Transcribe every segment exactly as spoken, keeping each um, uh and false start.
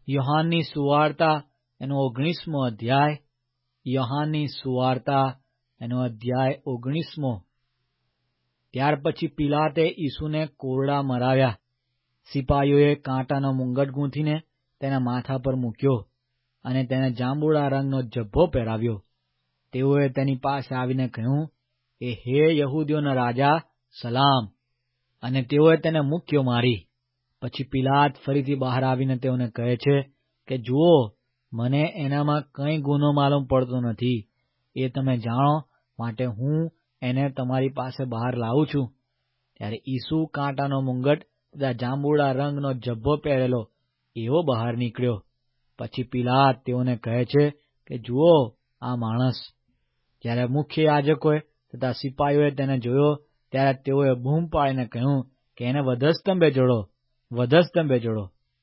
યોહાનની સુવાર્તા એનો ઓગણીસમો અધ્યાય. યોહાનની સુવાર્તા એનો અધ્યાય ઓગણીસમો. ત્યાર પછી પિલાતે ઈસુને કોરડા મરાવ્યા. સિપાહીઓએ કાંટાનો મુંગટ ગૂંથીને તેના માથા પર મૂક્યો અને તેને જાંબુડા રંગનો જબ્બો પહેરાવ્યો. તેઓએ તેની પાસે આવીને કહ્યું કે, હે યહૂદીઓના રાજા, સલામ. અને તેઓએ તેને મૂક્યો મારી. પછી પિલાત ફરીથી બહાર આવીને તેઓને કહે છે કે, જુઓ, મને એનામાં કંઈ ગુનો માલુમ પડતો નથી. એ તમે જાણો માટે હું એને તમારી પાસે બહાર લાવું છું. ત્યારે ઈસુ કાંટાનો મુંગટ તથા જાંબુડા રંગનો જબ્બો પહેરેલો એવો બહાર નીકળ્યો. પછી પિલાત તેઓને કહે છે કે, જુઓ આ માણસ. જ્યારે મુખ્ય યાજકોએ તથા સિપાહીઓએ તેને જોયો ત્યારે તેઓએ બૂમ પાડીને કહ્યું કે, એને વધસ્તંભે જડો, વધસ્તંભે જડો.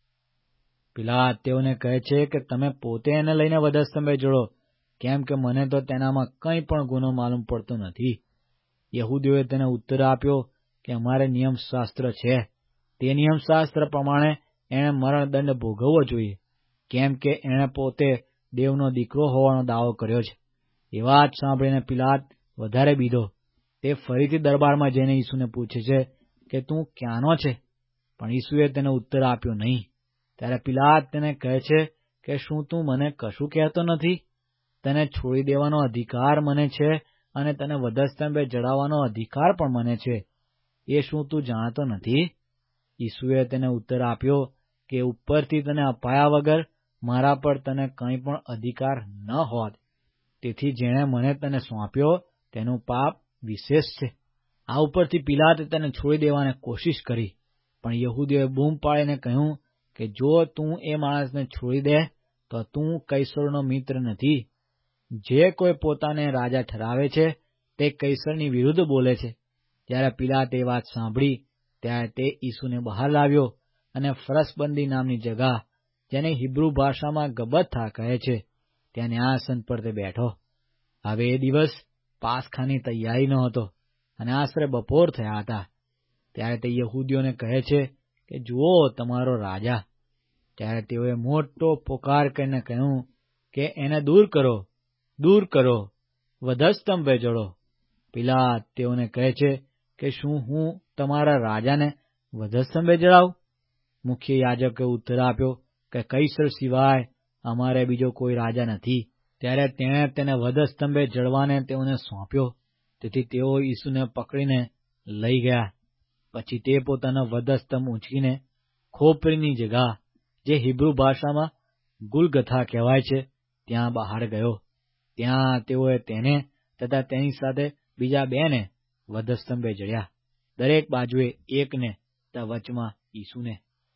પિલાત તેઓને કહે છે કે, તમે પોતે એને લઈને વધસ્તંભે જડો, કેમ કે મને તો તેનામાં કંઈ પણ ગુનો માલુમ પડતો નથી. યહૂદીઓએ તેને ઉત્તર આપ્યો કે, અમારે નિયમશાસ્ત્ર છે. તે નિયમશાસ્ત્ર પ્રમાણે એણે મરણદંડ ભોગવવો જોઈએ, કેમ કે એણે પોતે દેવનો દીકરો હોવાનો દાવો કર્યો છે. એ વાત સાંભળીને પિલાત વધારે બીધો. તે ફરીથી દરબારમાં જઈને ઈસુને પૂછે છે કે, તું ક્યાંનો છે? પણ ઈસુએ તેને ઉત્તર આપ્યો નહીં. ત્યારે પિલાત તેને કહે છે કે, શું તું મને કશું કહેતો નથી? તને છોડી દેવાનો અધિકાર મને છે અને તને વધસ્તંભે જડાવવાનો અધિકાર પણ મને છે. એ શું તું જાણતો નથી? ઈસુએ તેને ઉત્તર આપ્યો કે, ઉપરથી તને અપાયા વગર મારા પર તને કંઈ પણ અધિકાર ન હોત. તેથી જેણે મને તને સોંપ્યો તેનું પાપ વિશેષ છે. આ ઉપરથી પિલાતે તેને છોડી દેવાની કોશિશ કરી. પણ યહૂદીઓએ બૂમ પાડીને કહ્યું કે, જો તું એ માણસને છોડી દે તો તું કૈસરનો મિત્ર નથી. જે કોઈ પોતાને રાજા ઠરાવે છે તે કૈસરની વિરુદ્ધ બોલે છે. જ્યારે પિલાતે એ વાત સાંભળી ત્યારે તે ઈસુને બહાર લાવ્યો અને ફરસબંદી નામની જગા, જેને હિબ્રુ ભાષામાં ગબથા કહે છે, ત્યાં ન્યાયાસન પર તે બેઠો. હવે એ દિવસ પાસખાની તૈયારીનો હતો અને આશરે બપોર થયા હતા. ત્યારે તે યહૂદીઓને કહે છે કે, જુઓ તમારો રાજા. ત્યારે તેઓએ મોટો પોકાર કરીને કહ્યું કે, એને દૂર કરો, દૂર કરો, વધસ્તંભે જડો. પિલાત તેઓને કહે છે કે, શું હું તમારા રાજાને વધસ્તંભે જડાવું? મુખ્ય યાજકે ઉત્તર આપ્યો કે, કૈસર સિવાય અમારે બીજો કોઈ રાજા નથી. ત્યારે તેણે તેને વધસ્તંભે જડવાને તેઓને સોંપ્યો. તેથી તેઓ ઈસુને પકડીને લઈ ગયા. પછી તે પોતાનો વધસ્તંભ ઊંચકીને ખોપરીની જગા, જે હિબ્રુ ભાષામાં ગુલગથા કહેવાય છે, ત્યાં બહાર ગયો. ત્યાં તેઓએ તેને તથા તેની સાથે બીજા બેને વધસ્તંભે જડ્યા, દરેક બાજુએ એકને તથા વચમાં ઈસુને.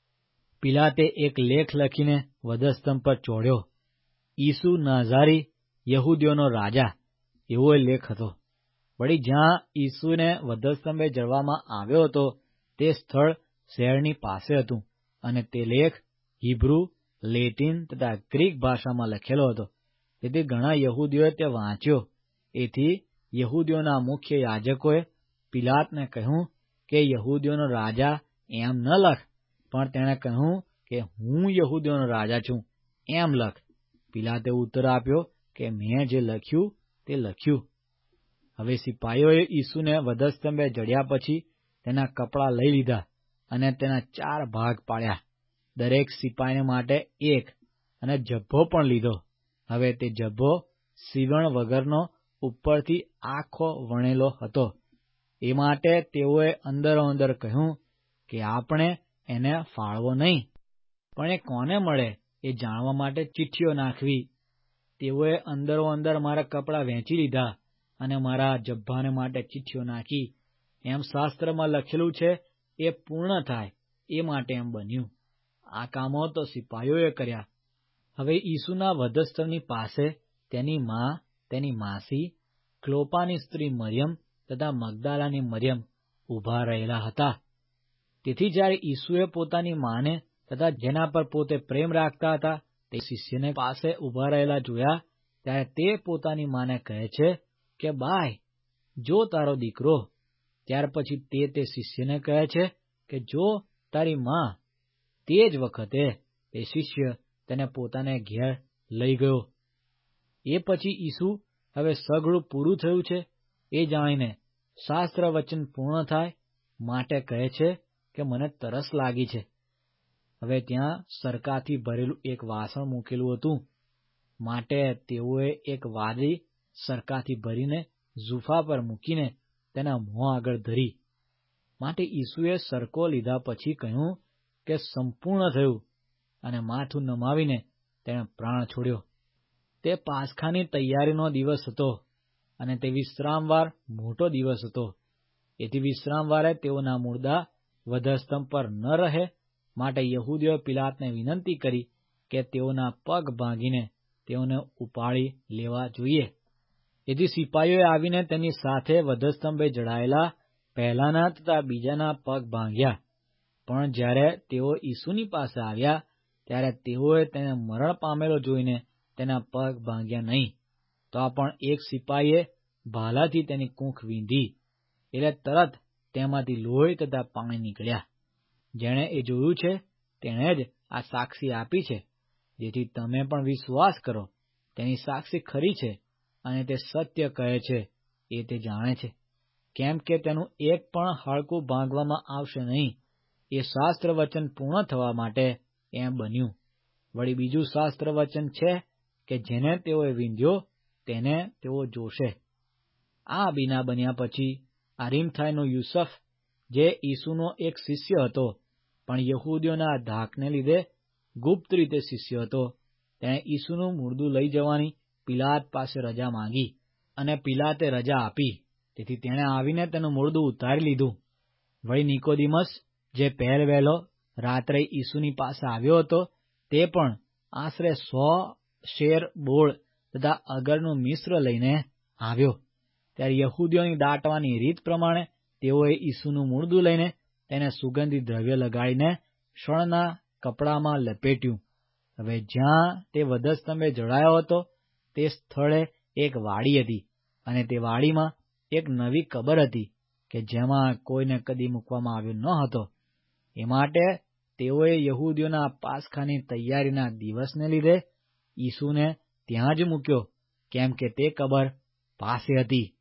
પિલાતે એક લેખ લખીને વધસ્તંભ પર ચોડ્યો, ઈસુ નાઝારી, યહૂદીઓનો રાજા, એવો એ લેખ હતો. વળી જ્યાં ઈસુને વધસ્તંભે જડવામાં આવ્યો હતો તે સ્થળ શહેરની પાસે હતું અને તે લેખ હિબ્રુ, લેટિન તથા ગ્રીક ભાષામાં લખેલો હતો. તેથી ઘણા યહૂદીઓએ તે વાંચ્યો. એથી યહૂદીઓના મુખ્ય યાજકોએ પિલાતને કહ્યું કે, યહૂદીઓનો રાજા એમ ન લખ, પણ તેણે કહ્યું કે, હું યહૂદીઓનો રાજા છું એમ લખ. પિલાતે ઉત્તર આપ્યો કે, મેં જે લખ્યું તે લખ્યું. હવે સિપાહીઓએ ઈસુને વધસ્તંભે જડ્યા પછી તેના કપડાં લઈ લીધા અને તેના ચાર ભાગ પાડ્યા, દરેક સિપાહીને માટે એક, અને જબ્બો પણ લીધો. હવે તે જબ્બો સીવણ વગરનો ઉપરથી આખો વણેલો હતો. એ માટે તેઓએ અંદરો અંદર કહ્યું કે, આપણે એને ફાળવો નહીં, પણ એ કોને મળે એ જાણવા માટે ચિઠ્ઠીઓ નાખવી. તેઓએ અંદરો અંદર મારા કપડાં વેચી લીધા અને મારા જબ્બાને માટે ચિઠ્ઠીઓ નાખી. એમ શાસ્ત્રમાં લખેલું છે એ પૂર્ણ થાય એ માટે એમ બન્યું. આ કામો તો સિપાહીઓએ કર્યા. હવે ઈસુના વધસ્તંભની પાસે તેની મા, તેની માસી, ક્લોપાની સ્ત્રી મરિયમ તથા મગદાલાની મરિયમ ઊભા રહેલા હતા. તેથી જ્યારે ઈસુએ પોતાની માને તથા જેના પર પોતે પ્રેમ રાખતા હતા તે શિષ્યને પાસે ઊભા રહેલા જોયા, ત્યારે તે પોતાની માને કહે છે કે, બાય, જો તારો દીકરો. ત્યાર પછી તે તે શિષ્યને કહે છે કે, જો તારી મા. તે જ વખતે તે શિષ્ય તેને પોતાને ઘેર લઈ ગયો. એ પછી ઈસુ હવે સઘળું પૂરું થયું છે એ જાણીને શાસ્ત્ર વચન પૂર્ણ થાય માટે કહે છે કે મને તરસ લાગી છે. હવે ત્યાં સરકાથી ભરેલું એક વાસણ મૂકેલું હતું, માટે તેઓએ એક વાદળી સરકાથી ભરીને ઝૂફા પર મૂકીને તેના મોં આગળ ધરી. માટે ઈસુએ સરકો લીધા પછી કહ્યું કે સંપૂર્ણ થયું, અને માથું નમાવીને તેણે પ્રાણ છોડ્યો. તે પાસખાની તૈયારીનો દિવસ હતો, અને તે વિશ્રામવાર મોટો દિવસ હતો. એથી વિશ્રામવારે તેઓના મુર્દા વધસ્તંભ પર ન રહે માટે યહૂદીઓએ પિલાતને વિનંતી કરી કે તેઓના પગ ભાંગીને તેઓને ઉપાડી લેવા જોઈએ. એથી સિપાહીઓએ આવીને તેની સાથે વધસ્તંભે જડાયેલા પહેલાના તથા બીજાના પગ ભાંગ્યા. પણ જ્યારે તેઓ ઈસુની પાસે આવ્યા ત્યારે તેઓએ તેને મરણ પામેલો જોઈને તેના પગ ભાંગ્યા નહીં. તો આ પણ એક સિપાહીએ ભાલાથી તેની કૂંખ વીંધી, એટલે તરત તેમાંથી લોહી તથા પાણી નીકળ્યા. જેણે એ જોયું છે તેણે જ આ સાક્ષી આપી છે, જેથી તમે પણ વિશ્વાસ કરો. તેની સાક્ષી ખરી છે, અને તે સત્ય કહે છે એ તે જાણે છે, કેમ કે તેનું એક પણ હાડકું ભાંગવામાં આવશે નહીં. એ શાસ્ત્ર વચન પૂર્ણ થવા માટે એમ બન્યું. વળી બીજું શાસ્ત્ર વચન છે કે જેને તેઓએ વીંધ્યો તેને તેઓ જોશે. આ બીના બન્યા પછી અરિમથાઈનો યુસફ, જે ઈસુનો એક શિષ્ય હતો, પણ યહૂદીઓના ધાકને લીધે ગુપ્ત રીતે શિષ્ય હતો, તેણે ઈસુનું મુર્દું લઈ જવાની પિલાત પાસે રજા માંગી, અને પિલાતે રજા આપી. તેથી તેણે આવીને તેનું મુર્દું ઉતારી લીધું. વળી નિકોદેમસ, જે પહેલ વહેલો રાત્રે ઈસુની પાસે આવ્યો હતો, તે પણ આશરે સો શેર બોળ તથા અગરનું મિશ્ર લઈને આવ્યો. ત્યારે યહૂદીઓની દાટવાની રીત પ્રમાણે તેઓએ ઈસુનું મુર્દું લઈને તેને સુગંધી દ્રવ્ય લગાડીને શણના કપડામાં લપેટ્યું. હવે જ્યાં તે વધસ્તંભે જડાયો હતો તે સ્થળે એક વાડી હતી, અને તે વાડીમાં એક નવી કબર હતી કે જેમાં કોઈને કદી મૂકવામાં આવ્યો ન હતો. એ માટે તેઓએ યહૂદીઓના પાસખાની તૈયારીના દિવસને લીધે ઈસુને ત્યાં જ મૂક્યો, કેમ કે તે કબર પાસે હતી.